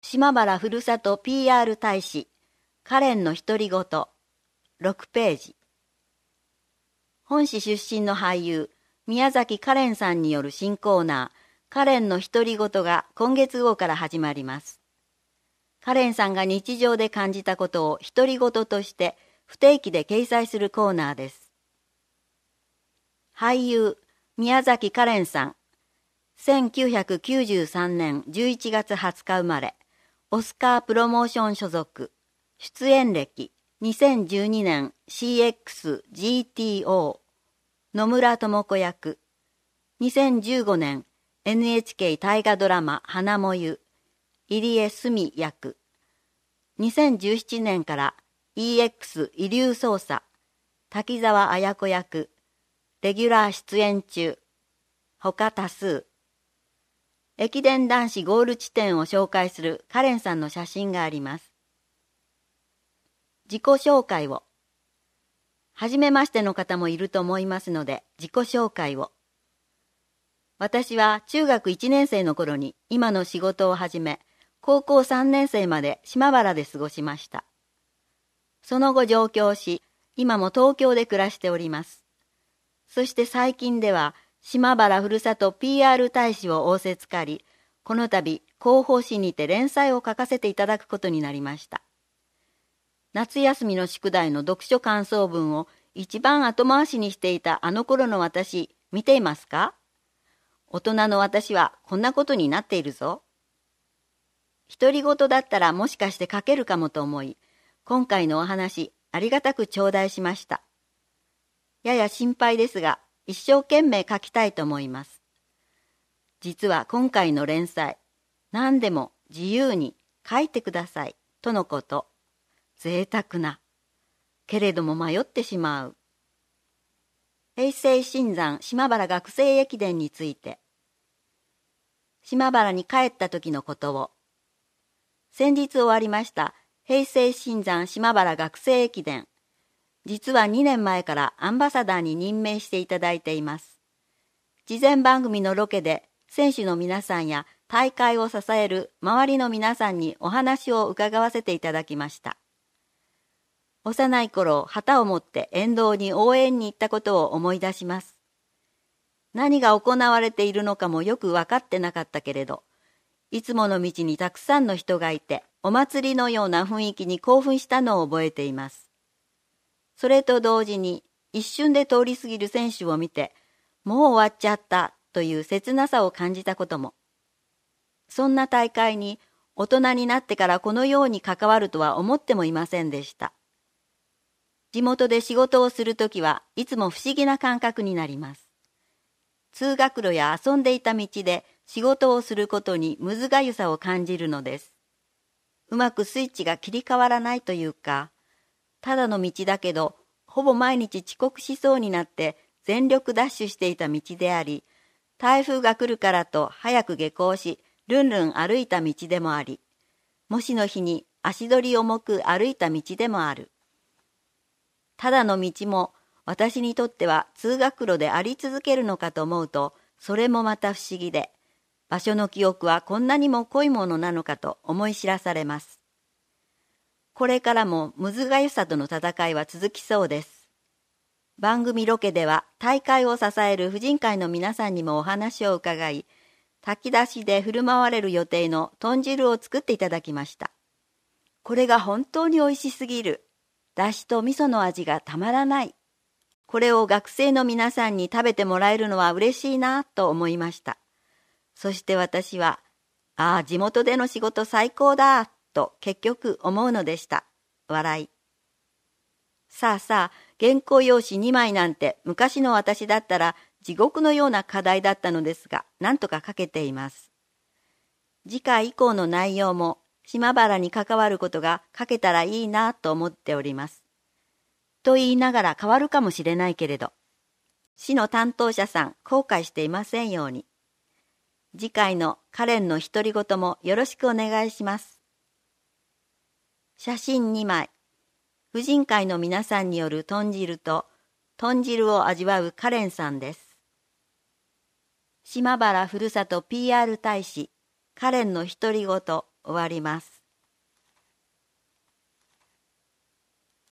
島原ふるさと PR 大使カレンの独り言6ページ。本市出身の俳優宮崎カレンさんによる新コーナーカレンの独り言が今月号から始まります。カレンさんが日常で感じたことを独り言として不定期で掲載するコーナーです。俳優宮崎カレンさん、1993年11月20日生まれ、オスカープロモーション所属、出演歴2012年 CXGTO 野村智子役、2015年 NHK 大河ドラマ花もゆ入江すみ役、2017年から EX 遺留捜査滝沢綾子役、レギュラー出演中、他多数。駅伝男子ゴール地点を紹介するカレンさんの写真があります。自己紹介を。はじめましての方もいると思いますので、自己紹介を。私は中学1年生の頃に今の仕事を始め、高校3年生まで島原で過ごしました。その後上京し、今も東京で暮らしております。そして最近では、島原ふるさと PR 大使を仰せつかり、この度広報誌にて連載を書かせていただくことになりました。夏休みの宿題の読書感想文を一番後回しにしていたあの頃の私、見ていますか？大人の私はこんなことになっているぞ。独り言だったらもしかして書けるかもと思い、今回のお話ありがたく頂戴しました。やや心配ですが、一生懸命書きたいと思います。実は今回の連載、何でも自由に書いてくださいとのこと。贅沢な。けれども迷ってしまう。平成新山島原学生駅伝について。島原に帰った時のことを。先日終わりました平成新山島原学生駅伝。実は2年前からアンバサダーに任命していただいています。事前番組のロケで選手の皆さんや大会を支える周りの皆さんにお話を伺わせていただきました。幼い頃、旗を持って沿道に応援に行ったことを思い出します。何が行われているのかもよく分かってなかったけれど、いつもの道にたくさんの人がいて、お祭りのような雰囲気に興奮したのを覚えています。それと同時に一瞬で通り過ぎる選手を見て、もう終わっちゃったという切なさを感じたことも。そんな大会に大人になってからこのように関わるとは思ってもいませんでした。地元で仕事をするときはいつも不思議な感覚になります。通学路や遊んでいた道で仕事をすることにむずがゆさを感じるのです。うまくスイッチが切り替わらないというか、ただの道だけど、ほぼ毎日遅刻しそうになって全力ダッシュしていた道であり、台風が来るからと早く下校し、ルンルン歩いた道でもあり、もしの日に足取り重く歩いた道でもある。ただの道も私にとっては通学路であり続けるのかと思うと、それもまた不思議で、場所の記憶はこんなにも濃いものなのかと思い知らされます。これからもむずがゆさとの戦いは続きそうです。番組ロケでは大会を支える婦人会の皆さんにもお話を伺い、炊き出しで振る舞われる予定の豚汁を作っていただきました。これが本当に美味しすぎる。だしと味噌の味がたまらない。これを学生の皆さんに食べてもらえるのは嬉しいなと思いました。そして私は、ああ、地元での仕事最高だと結局思うのでした。笑い。さあさあ、原稿用紙2枚なんて昔の私だったら地獄のような課題だったのですが、なんとか書けています。次回以降の内容も島原に関わることが書けたらいいなと思っております。と言いながら変わるかもしれないけれど、市の担当者さん後悔していませんように。次回のカレンの独り言もよろしくお願いします。写真2枚。婦人会の皆さんによる豚汁と豚汁を味わうカレンさんです。島原ふるさと PR 大使カレンの独り言終わります。